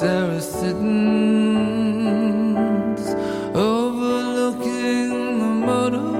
Sarah Siddons overlooking the motorway.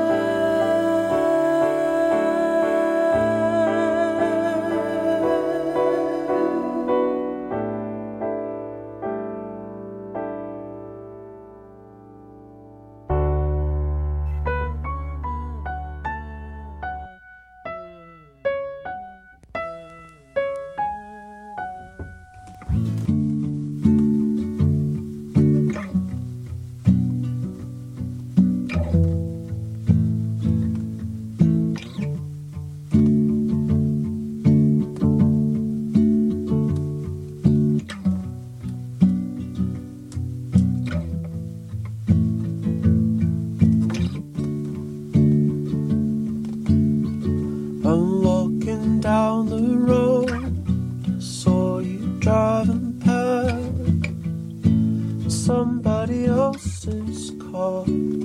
I'm walking down the road, I saw you driving past somebody else's car.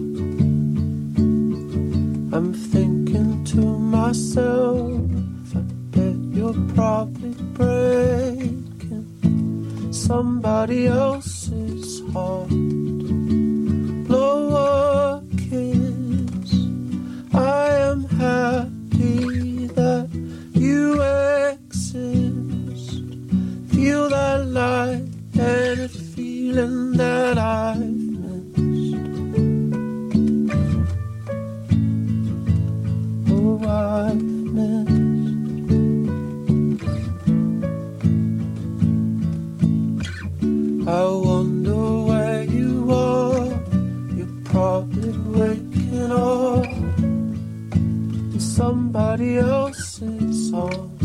I'm thinking to myself, I bet you're probably breaking somebody else's heart. Blow a kiss, I am happy that you exist. Feel that light and a feeling that I've missed. Oh, I've missed. I wonder where you are. You're probably waking up in somebody else's arms.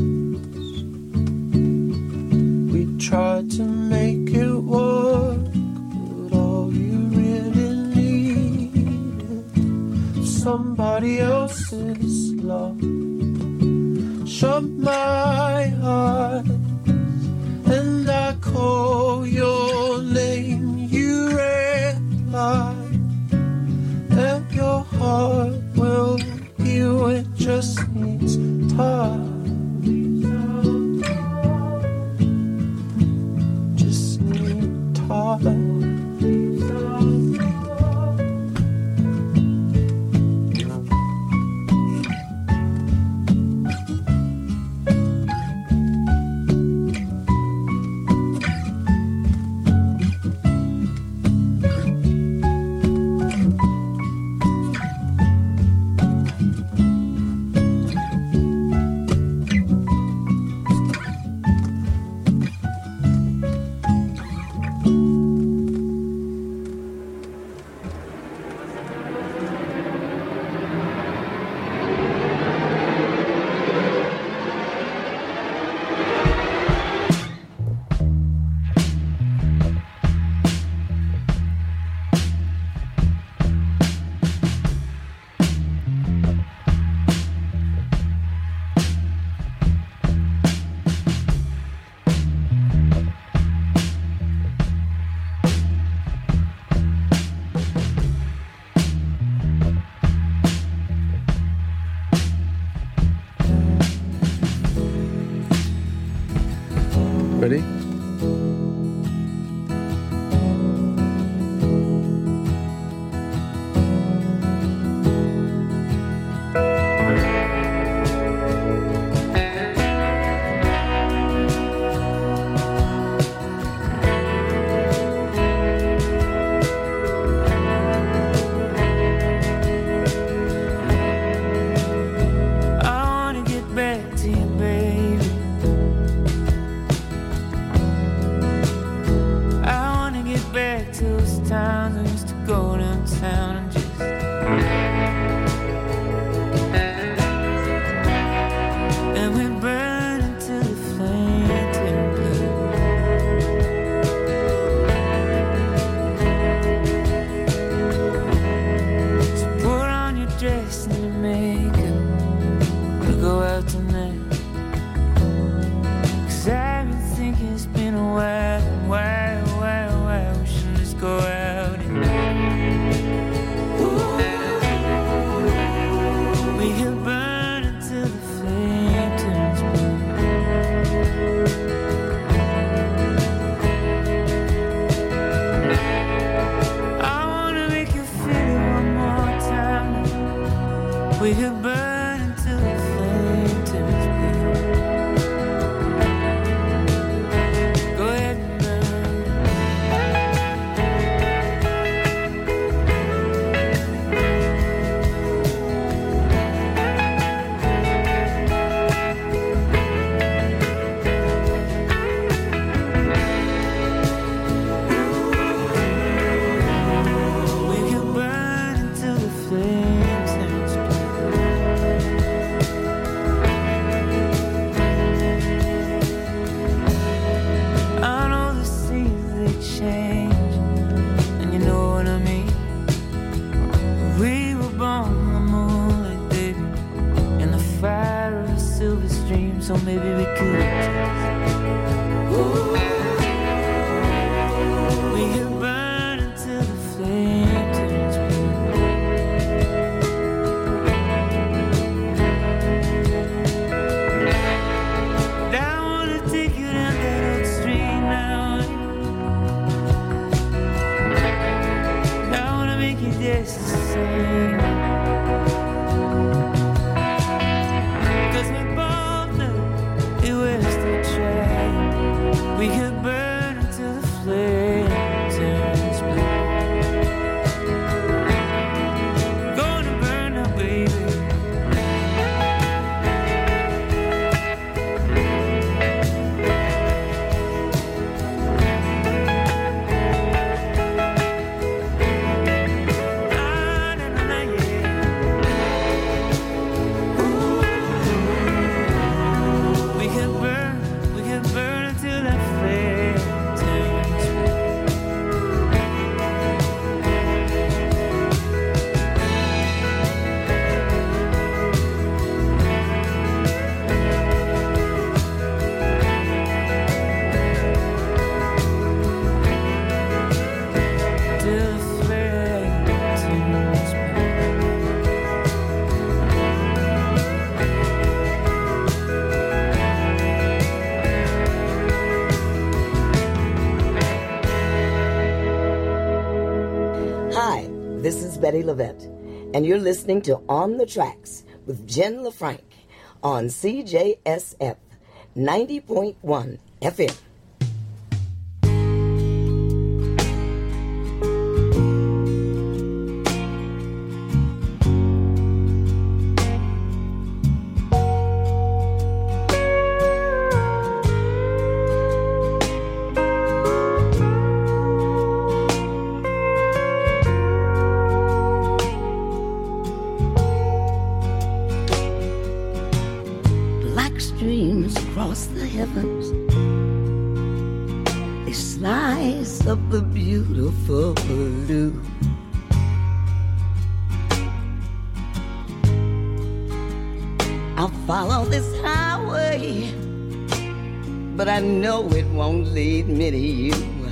We tried to make it work, but all you really needed was somebody else's love. Shut my eyes and I call your name. You reply that your heart will heal, it just needs time. Just need time. Ready? I wanna get back to you, baby. this is Betty Levette, and you're listening to On the Tracks with Jen LaFranc on CJSF 90.1 FM. Of the beautiful blue. I'll follow this highway, but I know it won't lead me to you.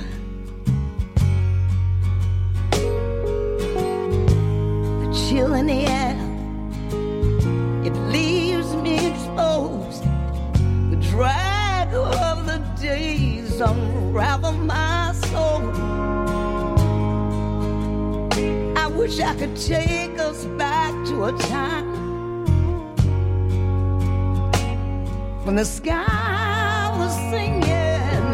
The chill in the air, it leaves me exposed. The drag of the days unravel my soul. I wish I could take us back to a time when the sky was singing.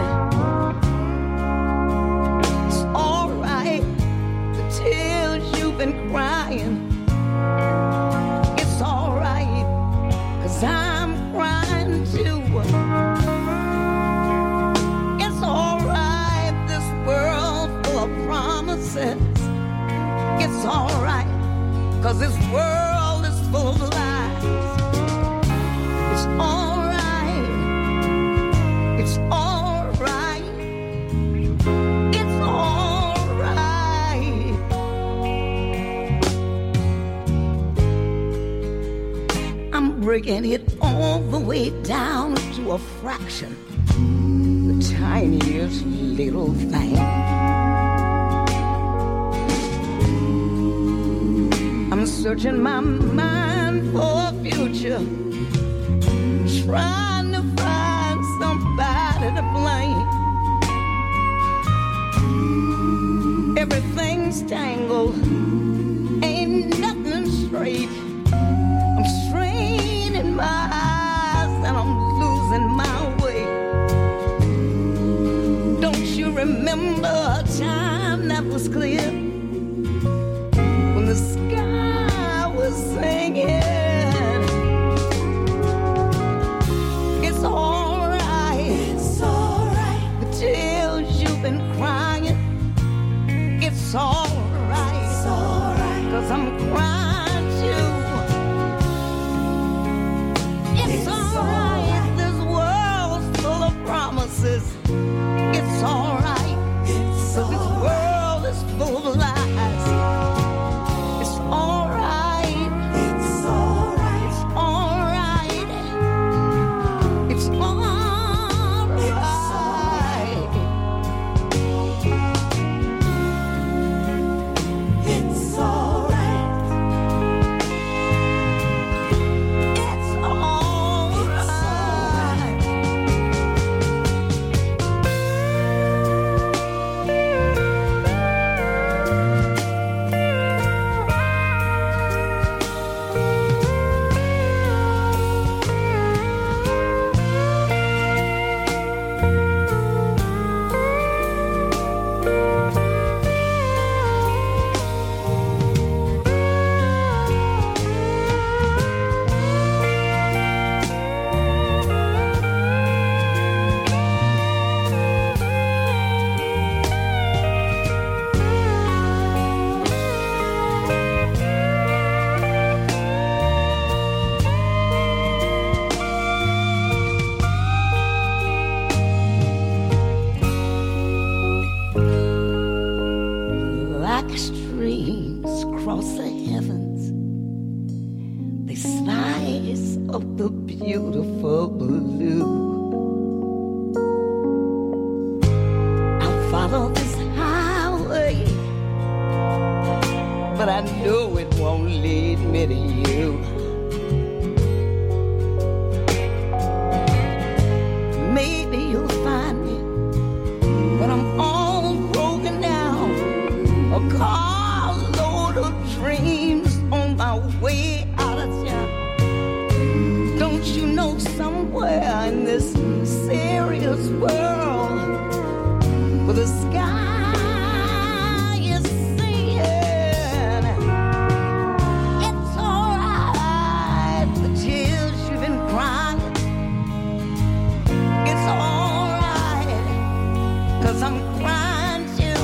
It's alright, the tears you've been crying. It's alright, 'cause I'm crying too. It's alright, 'cause this world is full of lies. It's alright, it's alright, it's alright. I'm breaking it all the way down to a fraction, the tiniest little thing. I'm searching my mind for a future, trying to find somebody to blame. Everything's tangled, ain't nothing straight. I'm straining my eyes and I'm losing my way. Don't you remember a time that was clear, when the sky was singing? It's alright, it's alright. The tears you've been crying, it's alright, it's alright. 'Cause I'm crying too. It's alright. This world's full of promises. It's alright. So this world is full of lies. It's alright. It's alright. It's alright. It's alright. It's alright. It's like streams across the heavens, they slice of the beautiful blue. I'll follow this highway, but I know it won't lead me to you. Maybe you'll find me when I'm all broken down, a carload But the sky is saying it's alright. The tears you've been crying, it's alright, 'cause I'm crying too.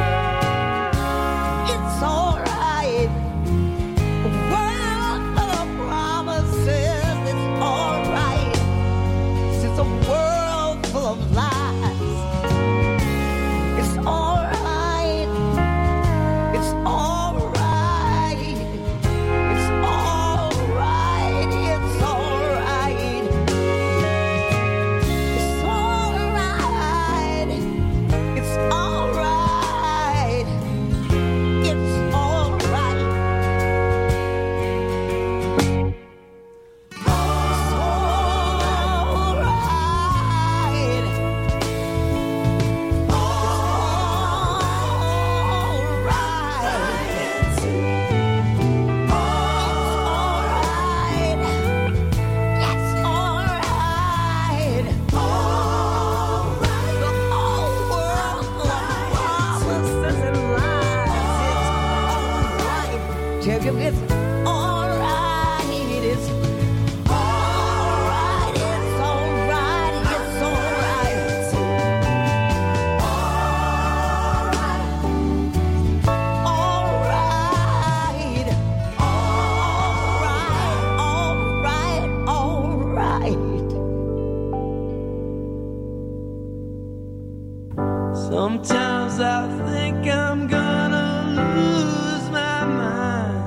It's alright. A world full of promises, it's alright. It's a world full of lies. It's alright. It's alright. It's alright. It's alright. It's alright. It's alright. It's alright. It's alright, it's alright, it's alright, it's alright. Alright, alright. Sometimes I think I'm gonna lose my mind.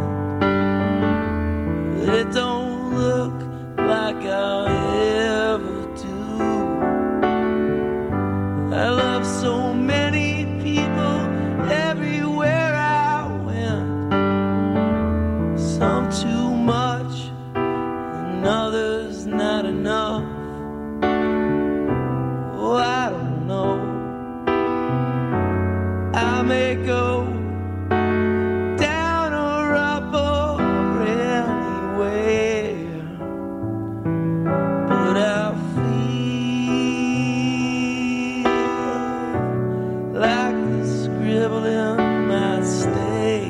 It don't look like I'll ever do. I love so many people everywhere I went. Some too much and others not enough. Oh, I don't know. I may go down or up or anywhere, but I feel like the scribbling might stay.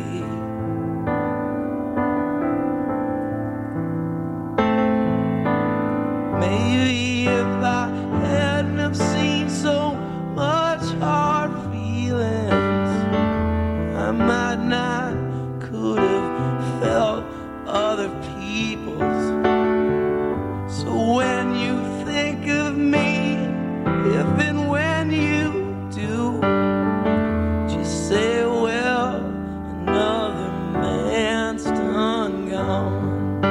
Maybe if I hadn't have seen so much hard feelings, I might not could have felt other people's. So when you think of me, if and when you do, just say, well, another man's done gone.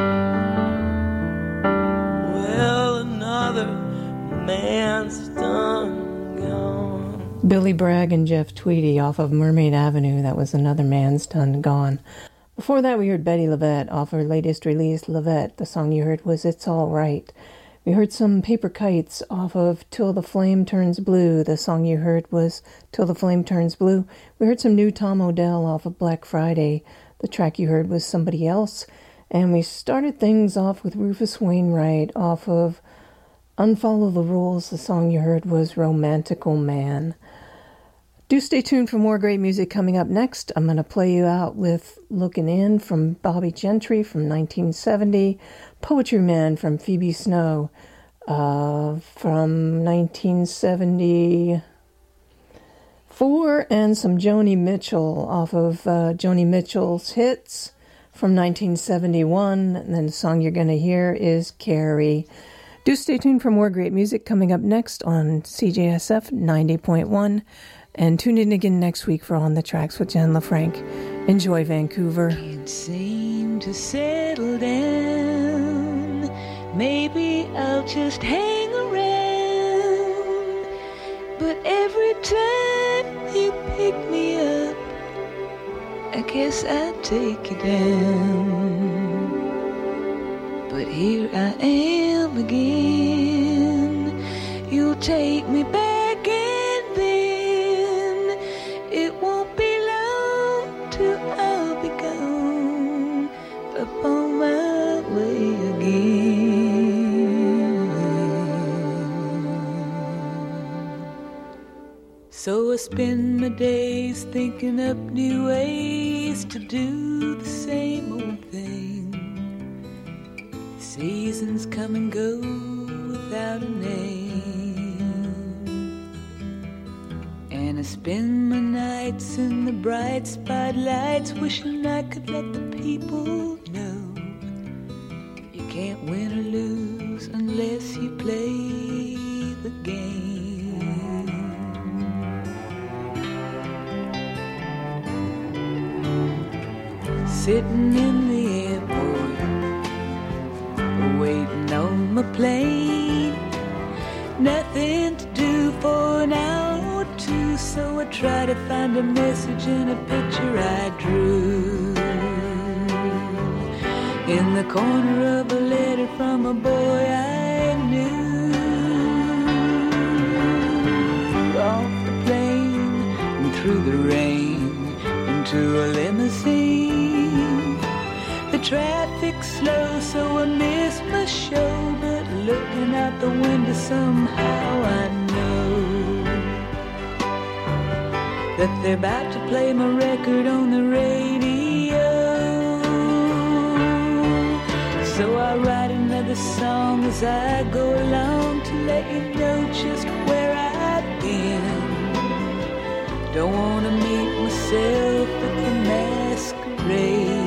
Well, another man's done gone. Billy Bragg and Jeff Tweedy off of Mermaid Avenue. That was Another Man's Done Gone. Before that, we heard Betty Lavette off her latest release, Lavette. The song you heard was It's All Right. We heard some Paper Kites off of Till the Flame Turns Blue. The song you heard was Till the Flame Turns Blue. We heard some new Tom Odell off of Black Friday. The track you heard was Somebody Else. And we started things off with Rufus Wainwright off of Unfollow the Rules. The song you heard was Romantical Man. Do stay tuned for more great music coming up next. I'm going to play you out with Looking In from Bobby Gentry from 1970, Poetry Man from Phoebe Snow from 1974, and some Joni Mitchell off of Joni Mitchell's Hits from 1971. And then the song you're going to hear is Carrie. Do stay tuned for more great music coming up next on CJSF 90.1. And tune in again next week for On the Tracks with Jen LaFranc. Enjoy, Vancouver. Can't seem to settle down. Maybe I'll just hang around. But every time you pick me up, I guess I'd take you down. But here I am again. You'll take me back and then it won't be long till I'll be gone upon my way again. So I spend my days thinking up new ways to do the same old thing. The seasons come and go without a name, and I spend my nights in the bright spotlights, wishing I could let the people know you can't win or lose unless you play the game. Sitting in the airport, waiting on my plane. Nothing to do for an hour or two, so I try to find a message in a picture I drew. In the corner of a letter from a boy I knew. Off the plane and through the rain into a limousine. The traffic's slow, so I miss my show, but looking out the window somehow I know that they're about to play my record on the radio. So I write another song as I go along to let you know just where I've been. Don't want to meet myself at the masquerade.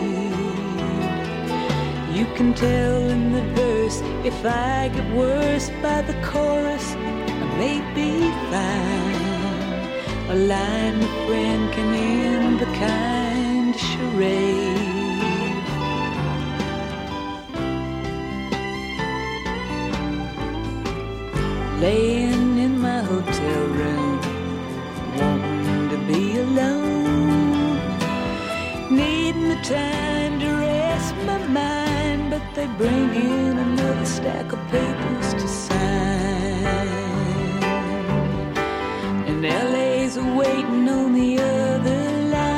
You can tell in the verse if I get worse by the chorus, I may be fine. A line a friend can end the kind of charade. Laying in my hotel room, wanting to be alone, needing the time to rest my mind, but they bring in another stack of papers to sign, and LA's waiting on the other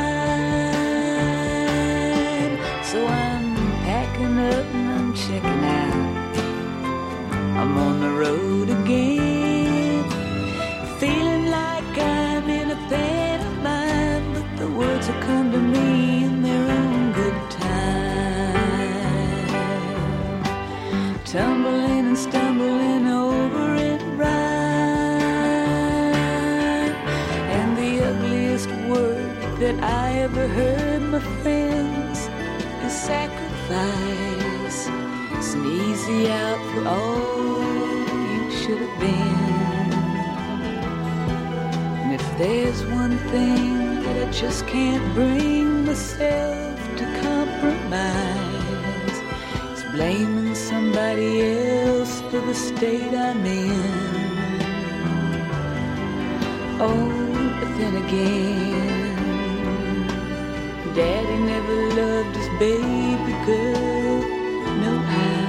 line. So I'm packing up and I'm checking out. I'm on the road again, feeling like I'm in a pantomime, but the words will come to me in their own good time. Tumbling and stumbling over it right, and the ugliest word that I ever heard, my friends, is sacrifice. It's an easy out for all you should have been. And if there's one thing that I just can't bring myself to compromise, it's blaming somebody else for the state I'm in. Oh, but then again, Daddy never loved his baby girl, no how.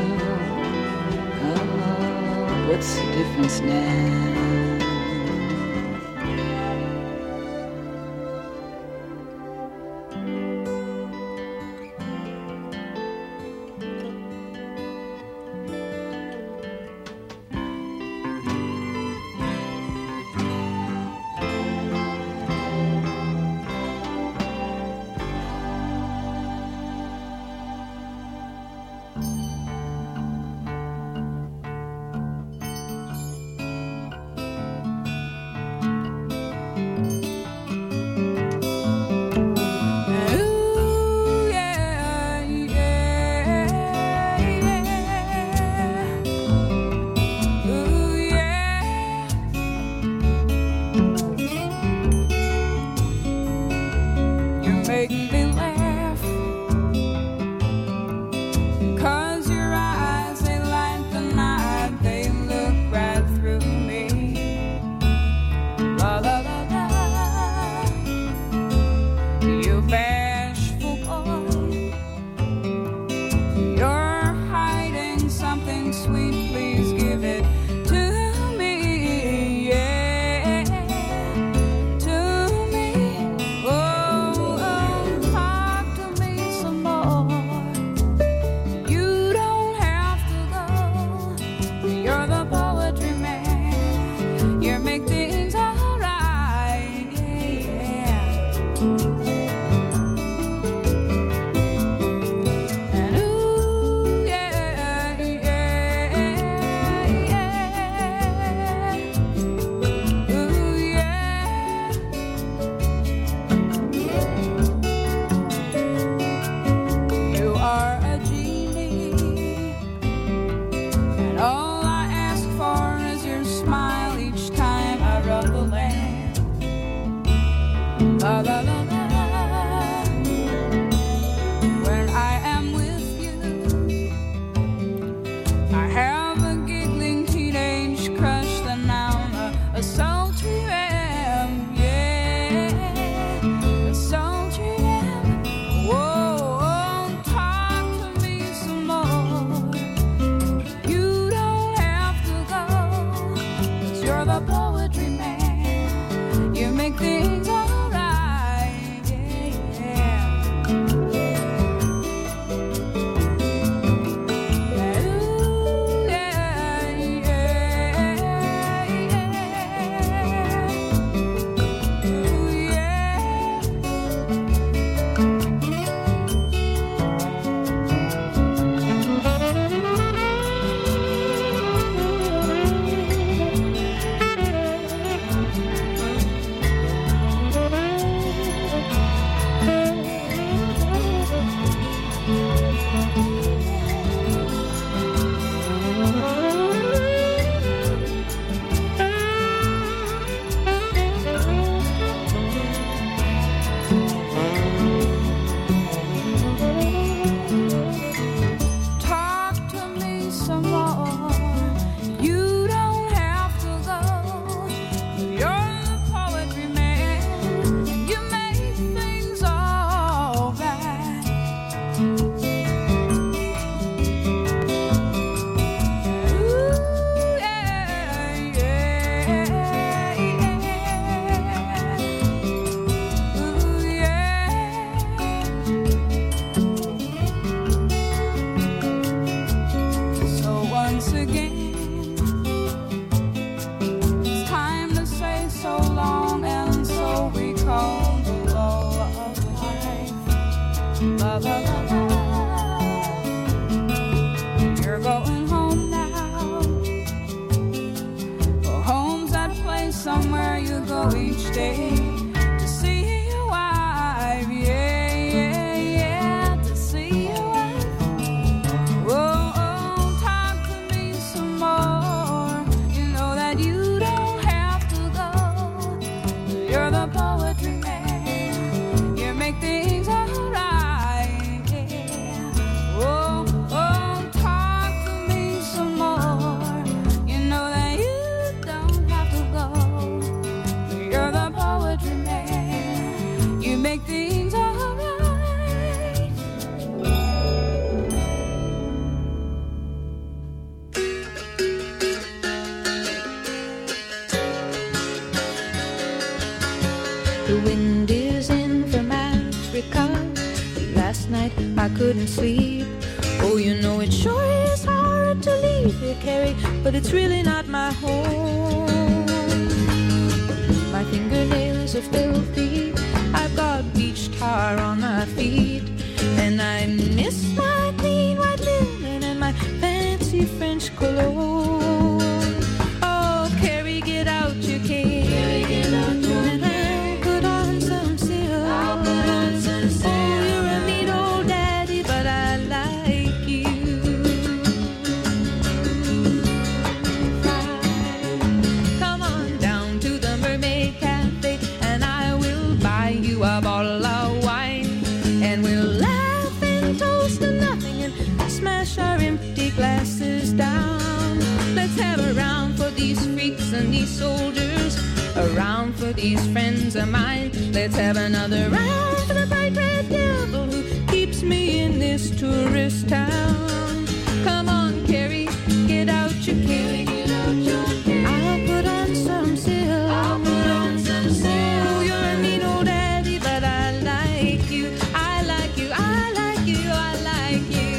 Oh, what's the difference now? La la la la. When I am with you, I have a giggling teenage crush that now a sultry ram, yeah, a sultry ram. Whoa, talk to me some more. You don't have to go, 'cause you're the poetry man. You make things alright, yeah. Ooh, yeah, yeah, yeah. Ooh, yeah. Talk to me some more. You don't have to go. You're the poetry man. You make things all right. Ooh, yeah, yeah, yeah. Ooh, yeah. So once again, it's time to say so long, and so we call the law of life. La la la la. You're going home now. Well, home's that place somewhere you go each day to see your wife. Yeah, yeah, yeah, to see your wife. Oh, talk to me some more. You know that you don't have to go. You're the poetry man. You make things alright. Yeah. Oh, talk to me some more. You know that you don't have to go. You're the poetry man. You make things alright. The wind is in from Africa. Last night I couldn't sleep. Oh, you know it sure is hard to leave here, Carrie, but it's really not my home. My fingernails are filthy. I've got beach tar on my feet, and I miss my clean white linen and my fancy French cologne. Oh, Carrie, get out your cane. Carrie, get out your cane. Put on some silk. I'll put on some silk. Oh, you're a neat old daddy, but I like you. Come on down to the Mermaid Cafe, and I will buy you a bottle of wine, and we'll laugh and toast to nothing and smash our empty glasses down. Let's have a round for these freaks and these soldiers, a round for these friends of mine. Let's have another round for the bright red devil who keeps me in this tourist town. Come on, Carrie, get out your cane. I'll put on some silk. I'll put on some silk. Oh, you're a mean old daddy, but I like you. I like you. I like you. I like you.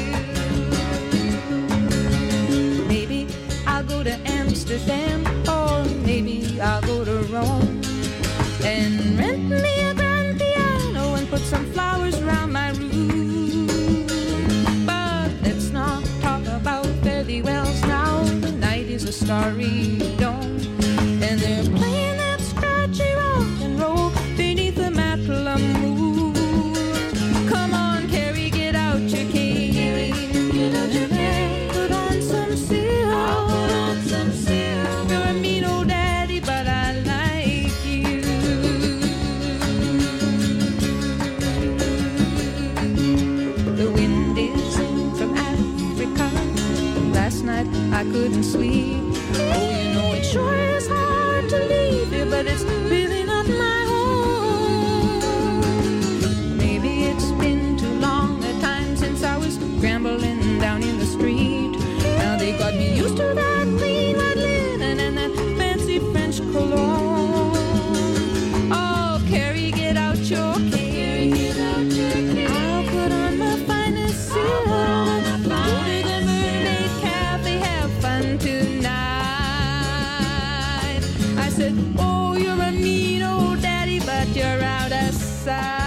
Maybe I'll go to Amsterdam, or maybe I'll go to Rome and rent me a grand piano and put some flowers around my room. But let's not talk about fairy wells now. The night is a starry dome, and they're playing that scratchy rock and roll beneath the Macklemore moon. Come on, Carrie, get out your cane. Get out your cane. Put on some silk. I'll put on some silk. You're a mean old daddy, but I like you. here, but it's really not my home. Maybe it's been too long a time since I was scrambling down in the street. Now they got me used to that clean white linen and that fancy French cologne. Oh, Carrie, get out your cane. I'll put on my finest silk. Go to the Mermaid Cafe, have fun tonight. I said, oh, you're a mean old daddy, but you're out of sight.